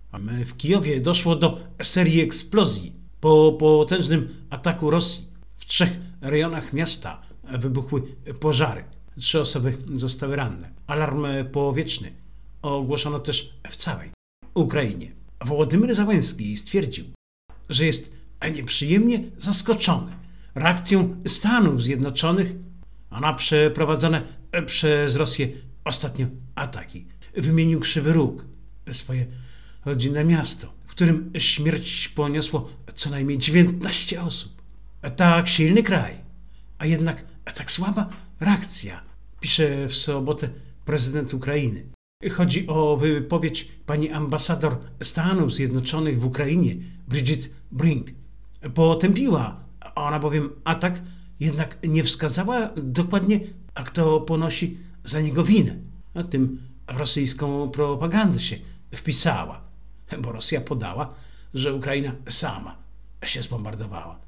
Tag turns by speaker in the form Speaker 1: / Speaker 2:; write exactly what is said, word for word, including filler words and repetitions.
Speaker 1: W Kijowie doszło do serii eksplozji. Po potężnym ataku Rosji w trzech rejonach miasta wybuchły pożary. Trzy osoby zostały ranne. Alarm powietrzny ogłoszono też w całej Ukrainie. Wołodymyr Zełenski stwierdził, że jest nieprzyjemnie zaskoczony reakcją Stanów Zjednoczonych na przeprowadzone przez Rosję ostatnio ataki. Wymienił Krzywy Róg, swoje rodzinne miasto, w którym śmierć poniosło co najmniej dziewiętnaście osób. Tak silny kraj, a jednak tak słaba reakcja, pisze w sobotę prezydent Ukrainy. Chodzi o wypowiedź pani ambasador Stanów Zjednoczonych w Ukrainie, Bridget Brink. Potępiła ona bowiem atak, jednak nie wskazała dokładnie, a kto ponosi za niego winę. A tym w rosyjską propagandę się wpisała, bo Rosja podała, że Ukraina sama się zbombardowała.